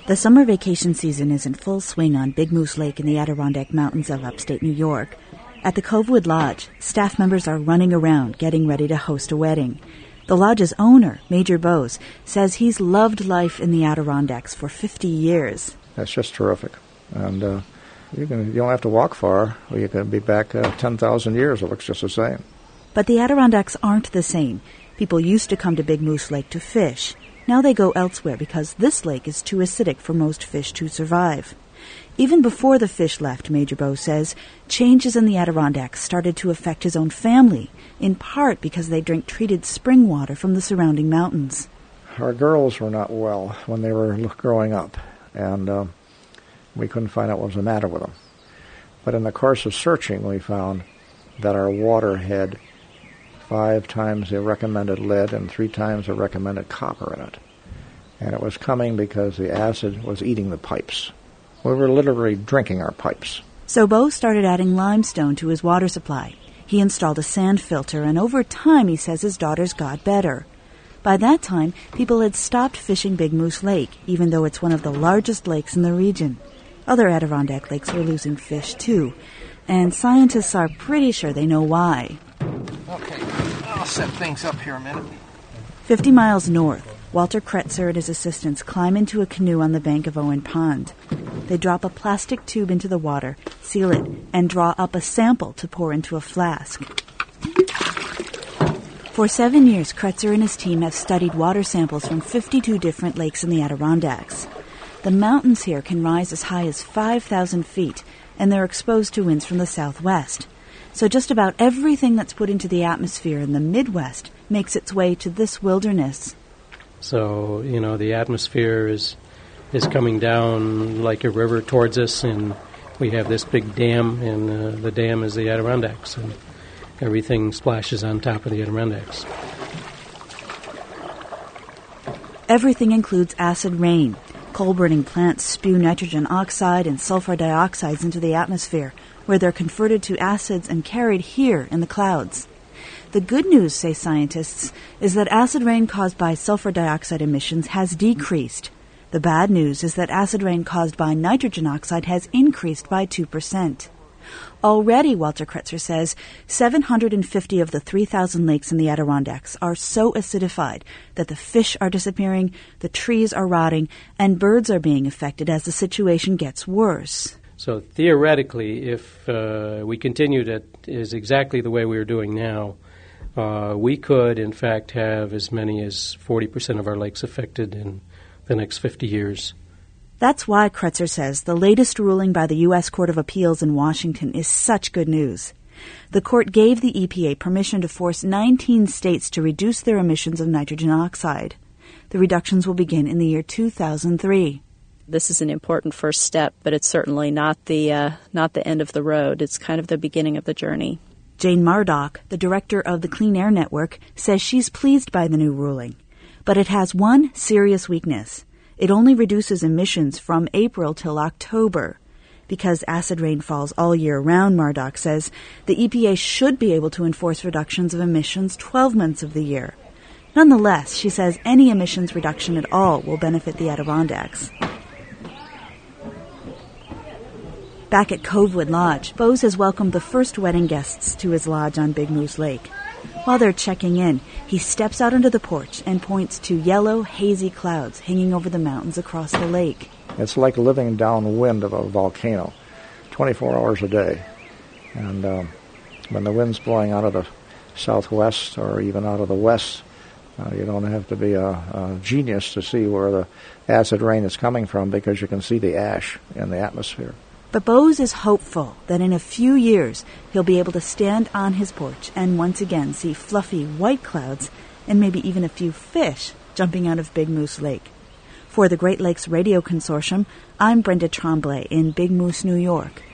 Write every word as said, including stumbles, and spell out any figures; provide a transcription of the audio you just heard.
The summer vacation season is in full swing on Big Moose Lake in the Adirondack Mountains of upstate New York. At the Covewood Lodge, staff members are running around getting ready to host a wedding. The lodge's owner, Major Bose, says he's loved life in the Adirondacks for fifty years. That's just terrific. And uh, you, can, you don't have to walk far, or you can be back uh, ten thousand years. It looks just the same. But the Adirondacks aren't the same. People used to come to Big Moose Lake to fish. Now they go elsewhere because this lake is too acidic for most fish to survive. Even before the fish left, Major Bose says, changes in the Adirondacks started to affect his own family, in part because they drink treated spring water from the surrounding mountains. Our girls were not well when they were growing up, and uh, we couldn't find out what was the matter with them. But in the course of searching, we found that our water had five times the recommended lead and three times the recommended copper in it. And it was coming because the acid was eating the pipes. We were literally drinking our pipes. So Bo started adding limestone to his water supply. He installed a sand filter, and over time, he says his daughters got better. By that time, people had stopped fishing Big Moose Lake, even though it's one of the largest lakes in the region. Other Adirondack lakes were losing fish, too, and scientists are pretty sure they know why. Okay, I'll set things up here a minute. Fifty miles north, Walter Kretzer and his assistants climb into a canoe on the bank of Owen Pond. They drop a plastic tube into the water, seal it, and draw up a sample to pour into a flask. For seven years, Kretzer and his team have studied water samples from fifty-two different lakes in the Adirondacks. The mountains here can rise as high as five thousand feet, and they're exposed to winds from the southwest. So just about everything that's put into the atmosphere in the Midwest makes its way to this wilderness. So, you know, the atmosphere is is coming down like a river towards us, and we have this big dam, and uh, the dam is the Adirondacks, and everything splashes on top of the Adirondacks. Everything includes acid rain. Coal-burning plants spew nitrogen oxide and sulfur dioxides into the atmosphere, where they're converted to acids and carried here in the clouds. The good news, say scientists, is that acid rain caused by sulfur dioxide emissions has decreased. The bad news is that acid rain caused by nitrogen oxide has increased by two percent. Already, Walter Kretzer says, seven hundred fifty of the three thousand lakes in the Adirondacks are so acidified that the fish are disappearing, the trees are rotting, and birds are being affected as the situation gets worse. So theoretically, if uh, we continued it is exactly the way we are doing now, uh, we could, in fact, have as many as forty percent of our lakes affected in the next fifty years. That's why, Kretzer says, the latest ruling by the U S Court of Appeals in Washington is such good news. The court gave the E P A permission to force nineteen states to reduce their emissions of nitrogen oxide. The reductions will begin in the year two thousand three. This is an important first step, but it's certainly not the uh, not the end of the road. It's kind of the beginning of the journey. Jane Murdoch, the director of the Clean Air Network, says she's pleased by the new ruling. But it has one serious weakness. It only reduces emissions from April till October. Because acid rain falls all year round, Murdoch says, the E P A should be able to enforce reductions of emissions twelve months of the year. Nonetheless, she says any emissions reduction at all will benefit the Adirondacks. Back at Covewood Lodge, Bose has welcomed the first wedding guests to his lodge on Big Moose Lake. While they're checking in, he steps out onto the porch and points to yellow, hazy clouds hanging over the mountains across the lake. It's like living downwind of a volcano, twenty-four hours a day. And um, when the wind's blowing out of the southwest or even out of the west, uh, you don't have to be a, a genius to see where the acid rain is coming from because you can see the ash in the atmosphere. But Bose is hopeful that in a few years he'll be able to stand on his porch and once again see fluffy white clouds and maybe even a few fish jumping out of Big Moose Lake. For the Great Lakes Radio Consortium, I'm Brenda Tremblay in Big Moose, New York.